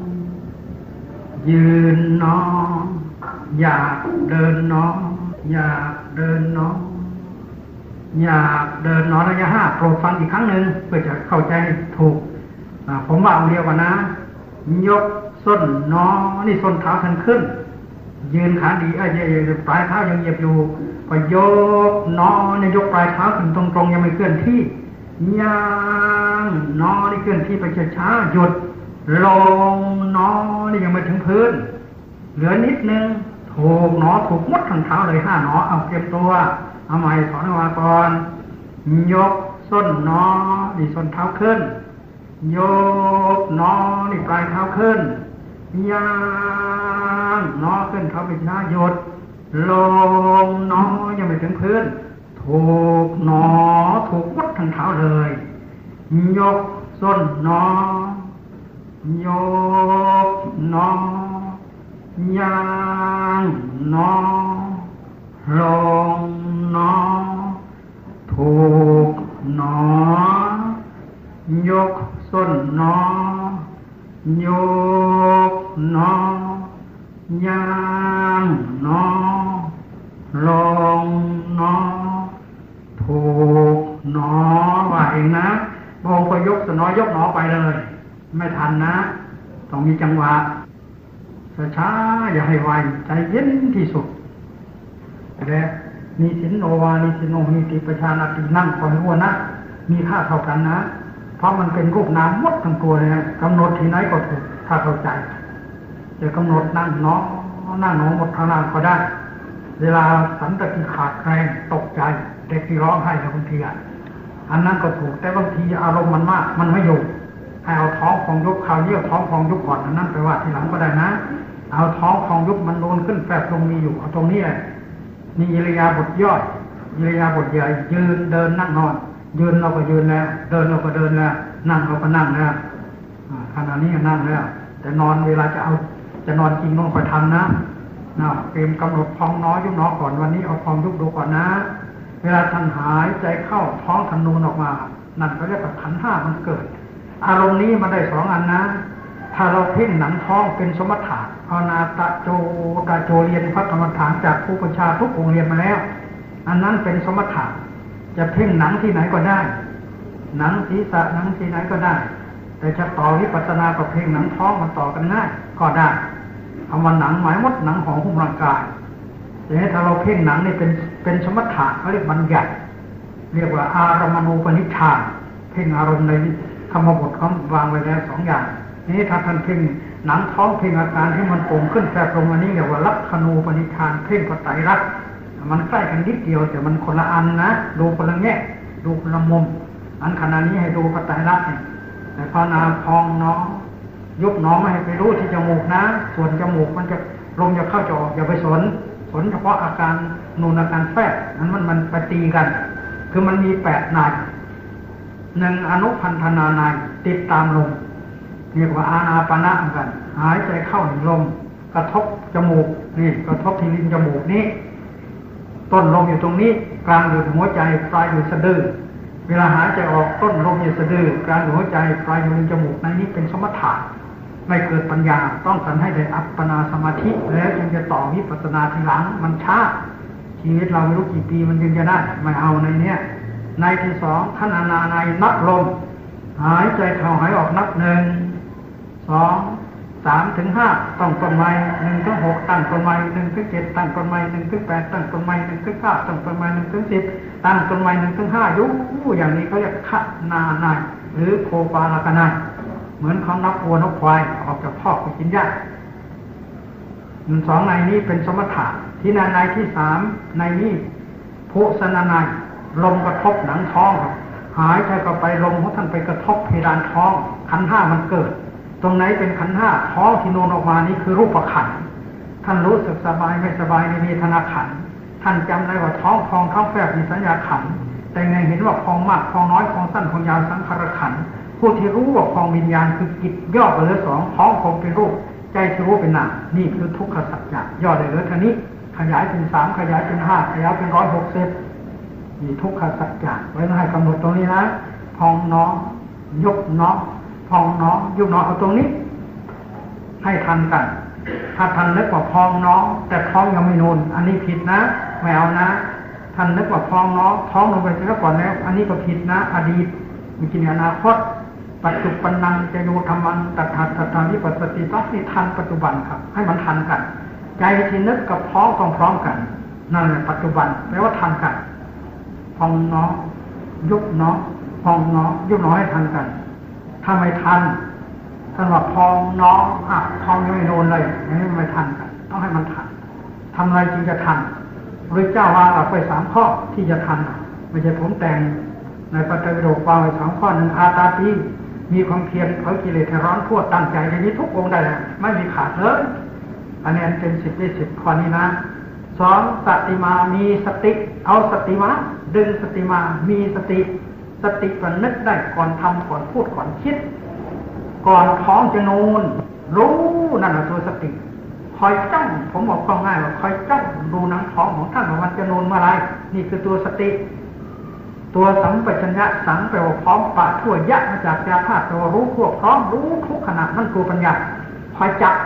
[SPEAKER 1] ยืนเนาะอยากเดินเนาะอยากเดินเนาะอยากเดินเนาะระยะ5โปรดฟังอีกครั้งหนึ่งเพื่อจะเข้าใจถูกผมว่าเอาเดียวกันนะยกส้นเนาะนี่ส้นเท้าท่านขึ้นยืนขาดีปลายเท้ายังเหยียบอยู่ก็ยกเนาะนี่ยกปลายเท้าขึ้นตรงๆยังไม่เคลื่อนที่ย่างเนาะนี่เคลื่อนที่ไปช้าๆหยุดลงเนาะนี่ยังไม่ถึงพื้นเหลือนิดนึงถูกเนาะถูกมัดทั้งเท้าเลย5เนาะเอาเก็บตัวเอาใหม่ถอนออกมาก่อนยกส้นเนาะนี่ส้นเท้าขึ้นยกเนาะนี่ปลายเท้าขึ้นย่างเนาะขึ้นเท้าไปช้าหยุดลงเนาะยังไม่ถึงพื้นถูกเนาะถูกมัดทั้งเท้าเลยยกส้นเนาะยกเนาะย่างเนาะลงเนาะถูกเนาะยกส้นเนาะยกเนาะย่างเนาะลงเนาะถูกเนาะว่าเองนะบงก็ยกสนอยกหนอไปเลยไม่ทันนะต้องมีจังหวะช้าๆอย่าให้ไวใจเย็นที่สุดและมีสินโนวานิสินโนหิติประชานาตินั่งคอยหัวนะมีค่าเท่ากันนะเพราะมันเป็นรูปนามหมดทั้งตัวเลยกำหนดที่ไหนก็ถูกถ้าเข้าใจจะกำหนดนั่งเนาะนั่งเนาะหมดทางนั้นก็ได้เวลาสันตติขาดแคลนตกใจเด็กที่ร้องไห้บางทีอันนั้นก็ถูกแต่บางทีอารมณ์มันมากมันไม่อยู่ให้เอาท้องของยุบข่าวเยี่ยวท้องของยุบก่อนอันนั้นไปว่าทีหลังก็ได้นะเอาท้องของยุบมันโดนขึ้นแฝงตรงมีอยู่เอาตรงนี้เลยมีอิริยาบถย่อยอิริยาบถใหญ่ยืนเดินนั่งนอนยืนเราก็ยืนแล้วเดินเราก็เดินแล้วนั่งเราก็นั่งแล้วขณะนี้นั่งแล้วแต่นอนเวลาจะนอนจริงต้องคอยทำนะเตรียมกำหนดพองน้อยยุบน้อก่อนวันนี้เอาพองยุบดูก่อนนะเวลาท่านหายใจเข้าท้องทะนูนออกมานั่นก็เรียกว่าขันธ์ห้ามันเกิดอารมณ์นี้มันได้2อันนะถ้าเราเพ่งหนังท้องเป็นสมถะอนาตโจตาโจเรียนพระกรรมฐานจากครูประชาทุกองค์เรียนมาแล้วอันนั้นเป็นสมถะจะเพ่งหนังที่ไหนก็ได้หนังศีรษะหนังที่ไหนก็ได้แต่จะต่อวิปัสสนากับเพ่งหนังท้องมันต่อกันง่ายก็ได้คำว่าหนังหมายมดหนังของหุ้มร่างกายแต่ถ้าเราเพ่งหนังนี่เป็นสมถะเขาเรียกบัญญัติเรียกว่าอารมณูปนิชฌานเพ่งอารมณ์ในธรรมบทเขาวางไว้แล้ว2อย่างนี้ถ้าท่านเพ่งหนังท้องเพ่งอาการที่มันโป่งขึ้นแฝงลงอันนี้เรียกว่าลักขณูปนิชฌานเพ่งพระไตรลักษณ์มันใกล้กันนิดเดียวแต่มันคนละอันนะดูคนละแง่ดูคนละมุมอันขณะนี้ให้ดูพระไตรลักษณ์แต่พอนาพองน้องยุบน้องไม่ให้ไปรู้ที่จมูกนะส่วนจมูกมันจะลมจะเข้าจะออกอย่าไปสนเฉพาะอาการนูนอาการแฝงนั้นมันปฏิกันคือมันมี8นาย1อนุพันธนานายติดตามลมเรียกว่าอานาปนะเหมือนกันหายใจเข้า1ลมกระทบจมูกนี่กระทบที่ลิ้นจมูกนี้ต้นลมอยู่ตรงนี้กลางอยู่หัวใจปลายอยู่สะดือเวลาหายใจออกต้นลมอยู่สะดือกลางอยู่หัวใจปลายอยู่ลิ้นจมูกในนี้เป็นสมถะไม่เกิดปัญญาต้องการให้ได้อัปปนาสมาธิแล้วจึงจะต่อวิปัสสนาทีหลังมันช้าชีวิตเราไม่รู้กี่ปีมันจึงจะได้ไม่เอาในเนี้ยในที่2ท่านอนาในนับลมหายใจเข้าหายออกนับ1 2 3 ถึง 5ตั้งต้นไม้1 ถึง 6ตั้งต้นไม้1 ถึง 7ตั้งต้นไม้1 ถึง 8ตั้งต้นไม้1 ถึง 9ตั้งต้นไม้1 ถึง 10ตั้งต้นไม้1 ถึง 5อยู่อย่างนี้เขาเรียกขนาในหรือโคปาลกนัยเหมือนเขานับวัวนกควายออกจากคอกไปกินหญ้า2ในนี้เป็นสมถะที่ในที่3ในนี้โพสนานัยลมกระทบหนังท้องครับหายใจเข้าไปลมของท่านไปกระทบเพดานท้องขันธ์ห้ามันเกิดตรงไหนเป็นขันธ์ห้าท้องที่โนนออกมานี้คือรูปขันธ์ท่านรู้สึกสบายไม่สบายในเวทนาขันธ์ท่านจำได้ว่าท้องพองท้องแฝบมีสัญญาขันธ์แต่ไงเห็นว่าพองมากพองน้อยพองสั้นพองยาวสังขารขันธ์ผู้ที่รู้ว่าพองวิญญาณคือกิจย่อไปเหลือสองท้องพองเป็นรูปใจที่รู้เป็นนามนี่คือทุกขสัจจะย่อได้เหลือเท่านี้ขยายเป็น3ขยายเป็น5ขยายเป็น160มีทุกขสัจจะไว้ให้กำหนดตรงนี้นะพองน้องยุบน้องพองน้องยุบน้องเอาตรงนี้ให้ทันกันถ้าทันนึกว่าพองน้องแต่ท้องยังไม่นูนอันนี้ผิดนะไม่เอานะท่านนึกว่าพองน้องท้องลงไปเสียก่อนแล้วอันนี้ก็ผิดนะอดีตมีกินอนาคตปัจจุบันนังจะโยธรรมันตัดหัดตัดทางที่ปัจจุบันต้องที่ทันปัจจุบันครับให้มันทันกันใจที่นึกกับท้องพร้อมกันนั่นแหละปัจจุบันแปลว่าทันกันพองน้องยุบน้องพองน้องยุบน้องให้ทันกันถ้าไม่ทันท่านว่าพองน้องพองยังไม่โดนเลยอย่างนี้ไม่ทันกันต้องให้มันทันทำอะไรจึงจะทันพระเจ้าว่าเราไป3ข้อที่จะทันไม่ใช่ผมแต่งในปฏิโดกวางไว้2ข้อ1อาตาปีมีความเพียรเขากิเลสร้อนทั่วตั้งใจในนี้ทุกองค์ได้แล้วไม่มีขาดเลยอันนี้เป็น10ข้อนี้นะ2สติมามีสติเอาสติมาดึงสติมามีสติสติก็นึกได้ก่อนทำก่อนพูดก่อนคิดก่อนท้องจะนูนรู้นั่นแหละตัวสติคอยจ้องผมบอกง่ายๆว่าคอยจ้องดูหนังท้องของท่านว่ามันจะนูนเมื่อไรนี่คือตัวสติตัวสัมปชัญญะสังแปลว่าพร้อมปะทั่วยะมาจากยาธาตุแปลว่ารู้ทั่วพร้อมรู้ทุกขณะนั่นคือปัญญาคอยจับ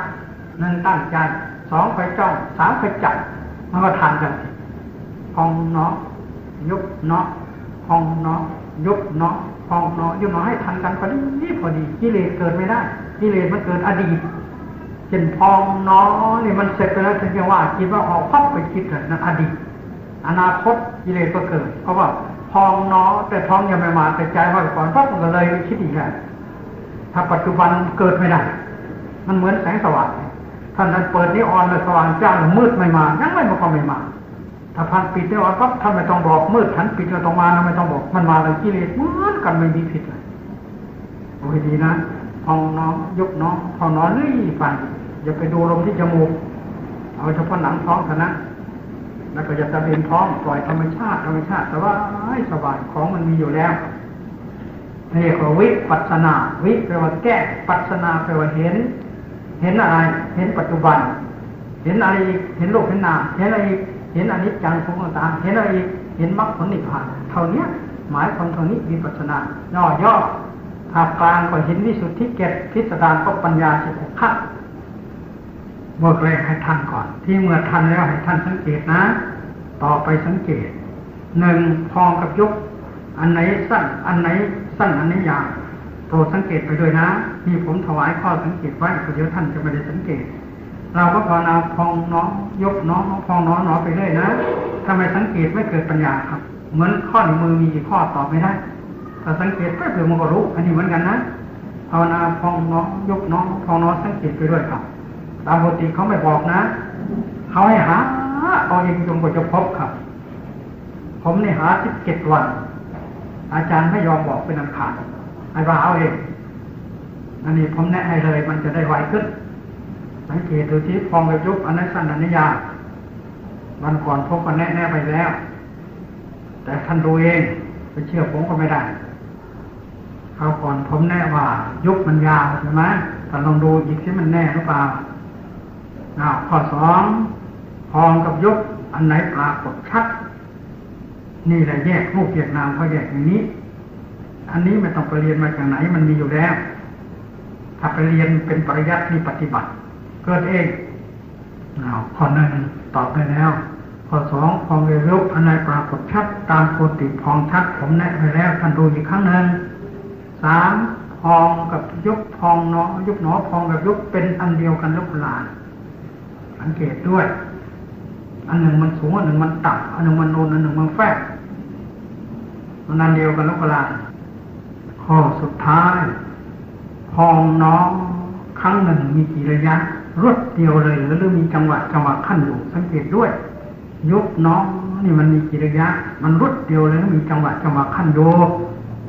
[SPEAKER 1] 1ตั้งใจ2คอยจ้อง3คอยจับมันก็ทันกันพองเนาะยุบเนาะพองเนาะยุบเนาะพองเนาะยุบเนาะให้ทันกันพอดีกิเลสเกิดไม่ได้กิเลสมันเกิดอดีตเช่นพองเนาะนี่มันเสร็จไปแล้วถึงจะว่าคิดว่าออกพับไปคิดเลยนั่นอดีตอนาคตกิเลสก็เกิดเพราะว่าพองเนาะแต่ท้องยังไม่มาแต่ใจว่าก่อนพับมันก็เลยคิดอีกแล้วถ้าปัจจุบันเกิดไม่ได้มันเหมือนแสงสว่างท่านนั้นเปิดนิออนเลยสว่างจ้ามืดไม่มายังไม่มาก็ไม่มาถ้าพันปิดนิออนปั๊บท่านไม่ต้องบอกมืดฉันปิดแล้วต้องมานะไม่ต้องบอกมันมาเลยกิเลสเหมือนกันไม่มีผิดเลยโอ้ยดีนะพองเนาะยุบเนาะพองเนาะนี่ไปอย่าไปดูลมที่จมูกเอาเฉพาะหนังท้องเท่านั้นแล้วก็อย่าตะเบนท้องปล่อยธรรมชาติแต่ว่าสบายของมันมีอยู่แล้วเรียกว่าวิปัสสนาวิแปลว่าแก้ปัสสนาแปลว่าเห็นอะไรเห็นปัจจุบันเห็นอะไรเห็นโลกเห็นนามเห็นอะไรเห็นอนิจจังทุกขังต่างเห็นอะไรเห็นมรรคผลนิพพานเท่านี้หมายความเท่านี้วิปัสสนาย่อภาคกลางก็เห็นวิสุทธิเกตพิสดารก็ปัญญา16ขั้นเมื่อแรกให้ท่านก่อนที่เมื่อท่านแล้วให้ท่านสังเกตนะต่อไปสังเกต1พองกับยุบอันไหนสั้นอันไหนยาวโปรดสังเกตไปด้วยนะนี่ผมถวายข้อสังเกตไว้เดี๋ยวท่านจะไม่ได้สังเกตเราก็ภาวนาพองน้องยกน้องพองน้องไปเรื่อยนะถ้าไม่สังเกตไม่เกิดปัญญาครับเหมือนข้อในมือมีกี่ข้อตอบไม่ได้ถ้าสังเกตแป๊บเดียวมันก็รู้อันนี้เหมือนกันนะภาวนาพองน้องยกน้องพองน้องสังเกตไปด้วยครับตามปกติเขาไม่บอกนะเขาให้หาเอาเองจนกว่าจะพบครับผมนี่หา17 วันอาจารย์ไม่ยอมบอกเป็นอันขาดให้ว่าเอาเองอันนี้ผมแนะให้เลยมันจะได้ไวขึ้นสังเกตดูที่พองกับยุบอันนั้นสั้นอันนี้ยาววันก่อนพบกันแน่ไปแล้วแต่ท่านดูเองไปเชื่อผมก็ไม่ได้คราวก่อนผมแน่ว่ายุบมันยาวใช่ไหมแต่ลองดูอีกที่มันแน่หรือเปล่าข้อ2พองกับยุบอันไหนปรากฏชัดนี่แหละแยกรูปแยกนามเขาแยกอย่างนี้อันนี้ไม่ต้องไปเรียนมาจากไหนมันมีอยู่แล้วถ้าไปเรียนเป็นปริยัติที่ปฏิบัติเกิดเองข้อ1ตอบได้แล้วข้อ2พองกับยุบอันไหนปรากฏชัดตามปกติพองชัดผมแนะไปแล้วท่านดูอีกครั้งหนึ่ง3พองกับยุบพองเนาะยุบเนาะพองกับยุบเป็นอันเดียวกันหรือเปล่าสังเกตด้วยอันหนึ่งมันสูงอันหนึ่งมันต่ำอันหนึ่งมันโนนอันหนึ่งมันแฝงมันอันเดียวกันหรือเปล่าข้อสุดท้ายพองเนาะครั้งหนึ่งมีกี่ระยะรวดเดียวเลยหรือมีจังหวะขั้นอยู่สังเกตด้วยยุบเนาะนี่มันมีกี่ระยะมันรวดเดียวเลยมีจังหวะขั้นอยู่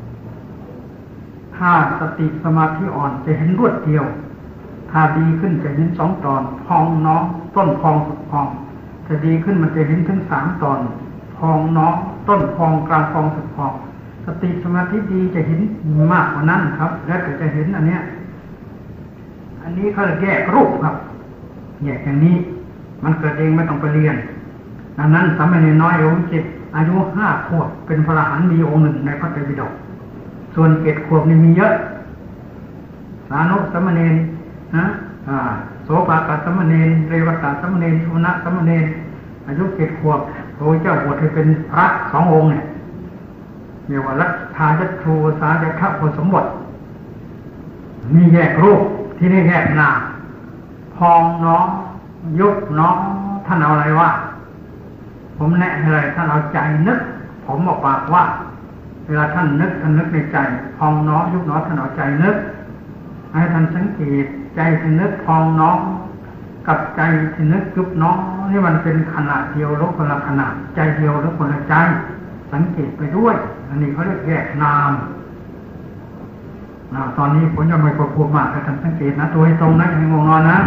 [SPEAKER 1] ถ้าสติสมาธิอ่อนจะเห็นรวดเดียวถ้าดีขึ้นจะเห็น2 ตอนพองน้องต้นพองสุดพองจะดีขึ้นมันจะเห็นถึง3 ตอนพองน้องต้นพองกลางพองสุดพองสติสมาธิดีจะเห็นมากกว่านั้นครับและก็จะเห็นอันนี้เขาแยกรูปครับแยกอย่างนี้มันเกิดเองไม่ต้องไปเรียนดังนั้นสามเณรน้อยอายุ5 ขวบเป็นพระอรหันต์มีองค์หนึ่งในพระไตรปิฎกส่วน7 ขวบนี่มีเยอะสานุสามเณรนะโสภากสามเณรเรวตสามเณรชุนะสามเณรอายุ7 ขวบพระเจ้าบวชให้เป็นพระ2 องค์เนี่ยเรียกว่ารัชทายครูสาจขะโพสมบทนี่แยกรูปที่นี่แยกนามพองน้องยุบน้องท่านเอาอะไรว่าผมแนะให้อะไรท่านเอาใจนึกผมบอกปากว่าเวลาท่านนึกในใจพองน้องยุบน้องท่านเอาใจนึกให้ท่านสังเกตใจที่นึกพองน้องกับใจที่นึกยุบน้องนี่มันเป็นขณะเดียวหรือคนละขณะใจเดียวหรือคนละใจสังเกตไปด้วยอันนี้เขาเรียกแยกนามตอนนี้ผมจะไม่พูดมากแต่ท่านสังเกตนะตัวให้ตรงนะอย่าให้งงนอนนะ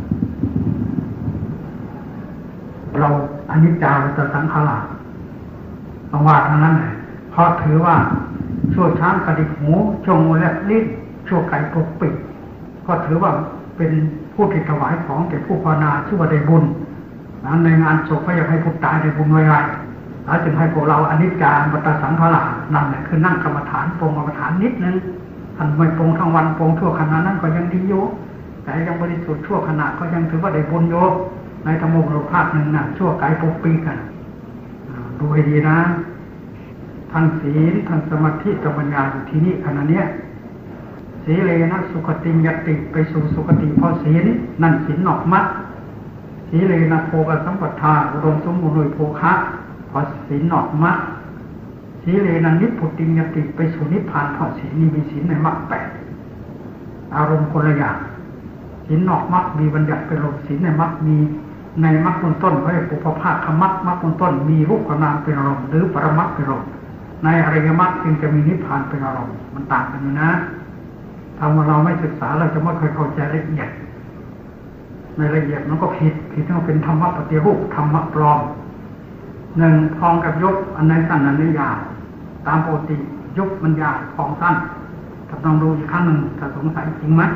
[SPEAKER 1] เราอนิจจาวัฏสังขารต้องว่าเท่านั้นเลยเพราะถือว่าชั่วช้างกระดิกหูชั่วงูแลบลิ้นชั่วไก่ปกปิดก็ถือว่าเป็นผู้ที่ถวายของแก่ผู้ภาวนาชื่อว่าได้บุญในงานศพก็อยากให้ผู้ตายได้บุญไวๆแล้วจึงให้พวกเราอนิจจาวัฏสังขารนั่นแหละคือนั่งกรรมฐานปรงกรรมฐานนิดนึงท่านไม่ปรงทั้งวันปรงชั่วขณะนั้นก็ยังดีอยู่แต่ยังบริสุทธิ์ชั่วขณะก็ยังถือว่าได้บุญโยในธรรมโลภาคหนึ่งน่ะชั่วกายปกปีกันดูให้ดีนะทั้งศีลทั้งสมาธิทั้งปัญญาอยู่ที่นี่ขณะเนี้ยศีเลนะสุขติยติไปสู่สุขติเพราะศีลนั่นศีลนอกมัดศีเลนะโภคสัมปทาอุดมสมบูรณ์โดยโภคะเพราะศีลนอกมัดศีเลนะนิพพุติยติไปสู่นิพพานเพราะศีลนี่มีศีลในมรรค8อารมณ์คนละอย่างศีลนอกมรรคมีบัญญัติเป็นลมศีลในมรรคมีในมรรคต้นเขาเรียกปุพพะคมรรคมรรคต้นมีรูปกับนามเป็นอารมณ์หรือปรมัตถ์เป็นอารมณ์ในอริยมรรคจึงจะมีนิพพานเป็นอารมณ์มันต่างกันอยู่นะถ้าเราไม่ศึกษาเราจะไม่เคยเข้าใจละเอียดในละเอียดมันก็ผิดที่เป็นธรรมะปฏิรูปธรรมะปลอม1พองกับยกอันไหนสั้นอันไหนยาวตามปกติยกมันยาวพองสั้นถ้าลองดูอีกครั้งหนึ่งถ้าสงสัยจริงไหม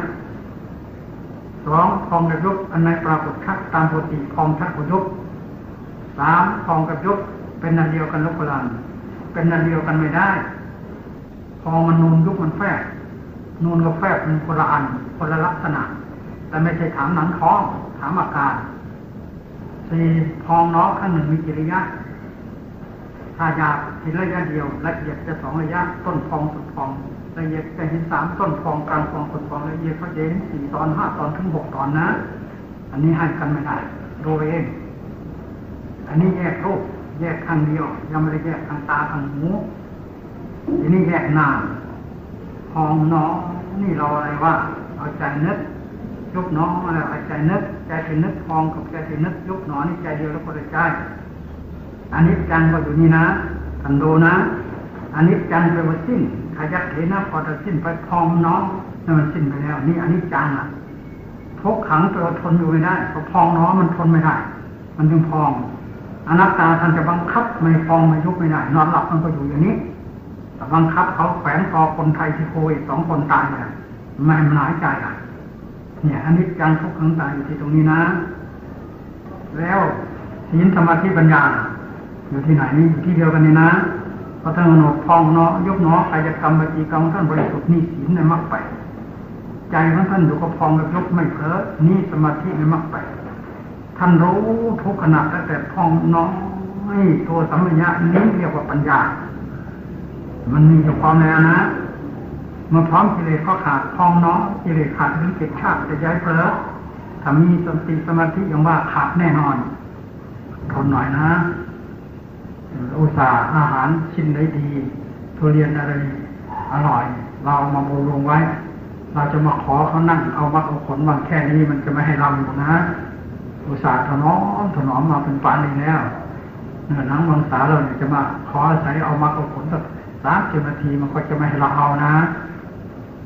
[SPEAKER 1] 2พองกับยกอันไหนปรากฏชัดตามปกติพองชัดกว่ายก3พองกับยกเป็นอันเดียวกันหรือคนละเป็นอันเดียวกันไม่ได้พองมันนูนยกมันแฝงนูนกับแฝงเป็นคนละอันคนละลักษณะแต่ไม่ใช่ถามหนังท้องถามอาการ4พองน้องข้างหนึ่งมีกี่ระยะถ้าหยาบทีระยะเดียวละเอียดจะ2 ระยะต้นพองสุดพองละเอียดจะเห็น3ต้นพองกลางพองสุดพองละเอียดก็จะเห็น4 ตอน 5 ตอนถึง 6 ตอนนะอันนี้ให้กันไม่ได้ดูเองอันนี้แยกรูปแยกข้างเดียวยังไม่ได้แยกทางตาทางหูอันนี้แยกนามพองน้องนี่เราอะไรว่าเอาใจนึกยุบน้องอะไรเอาใจนึกใจที่นึกพองกับใจที่นึกยุบหนอนี่ใจเดียวแล้วก็ได้ใจอันนี้จังก็อยู่นี่นะท่านดูนะอันนี้จังไปว่าสิ้นขยักเถนะพอจะสิ้นไปพองน้องนั่นมันสิ้นไปแล้วนี่อันนี้จังอ่ะทุกขังตัวทนอยู่ไม่ได้เพราะพองน้องมันทนไม่ได้มันจึงพองอนัตตาท่านจะบังคับไม่พองไม่ยุบไม่ได้นอนหลับมันก็อยู่อย่างนี้แต่บังคับเขาแขวนคอคนไทยที่โควิด2 คนตายเนี่ยไม่มันหายใจอ่ะเนี่ยอันนี้จังทุกขังตายอยู่ที่ตรงนี้นะแล้วศีลสมาธิปัญญาอยู่ที่ไหนนี่อยู่ที่เดียวกันนี่นะเพราะท่านมโนพองเนาะยุบเนาะกายกรรมวจีกรรมท่านบริสุทธิ์นี่ศีลในมรรค8ใจของท่านอยู่กับพองกับยุบไม่เผลอนี่สมาธิในมรรค8ท่านรู้ทุกขณะตั้งแต่พองน้อยตัวสัมปชัญญะนี้เรียกว่าปัญญามันมีอยู่พร้อมแล้วนะเมื่อพร้อมกิเลสก็ขาดพองน้อยกิเลสขาดถึง7 ชาติจะย้ายเผลอถ้ามีสติสมาธิอย่างว่าขาดแน่นอนทนหน่อยนะอุตส่าห์อาหารชิ้นไหนดีทุเรียนอะไรอร่อยเรามาบำรุงไว้เราจะมาขอเขานั่งเอามัดเอาผลวางแค่นี้มันจะไม่ให้เราอยู่นะอุตส่าห์ถนอมมาเป็นปานนี้แล้วเนื้อหนังมังสาเราเนี่ยจะมาขออาศัยเอามัดเอาผลสัก30 นาทีมันก็จะไม่ให้เราเอานะ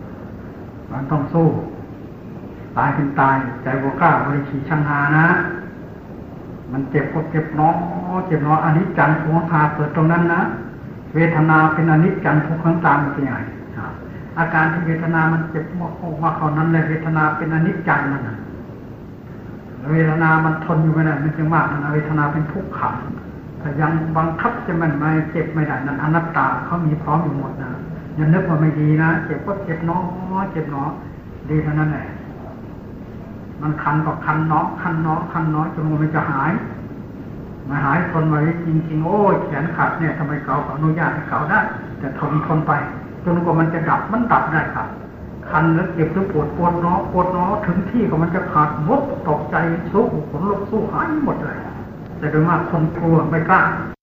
[SPEAKER 1] มันต้องสู้ตายเป็นตายใจบ่กล้าบริขีชังหานะมันเจ็บก็เจ็บเนาะเจ็บเนาะอนิจจังทุกขังเกิดตรงนั้นนะเวทนาเป็นอนิจจังทุกขังตามมันเป็นยังไงอาการที่เวทนามันเจ็บมากๆนั้นเลยเวทนาเป็นอนิจจังนั่นนะเวทนามันทนอยู่ไม่ได้มันจึงมากนะเวทนาเป็นทุกขังแต่ยังบังคับจะมันไม่เจ็บไม่ได้นั่นอนัตตาเขามีพร้อมอยู่หมดนะอย่านึกว่าไม่ดีนะเจ็บก็เจ็บเนาะเจ็บเนาะดีเท่านั้นแหละมันคันก็คันเนาะคันเนาะคันเนาะจนมันจะหายมาหายทนไว้จริงๆโอ้ยแขนขาดเนี่ยทำไมเกาอนุญาตให้เกาได้แต่ทนไปจนกว่ามันจะดับมันดับได้ครับคันแล้วเจ็บหรือปวดเนาะถึงที่ก็มันจะขาดหมดตกใจสู้ขนลุกสู้หายหมดเลยแต่โดยมากคนกลัวไม่กล้า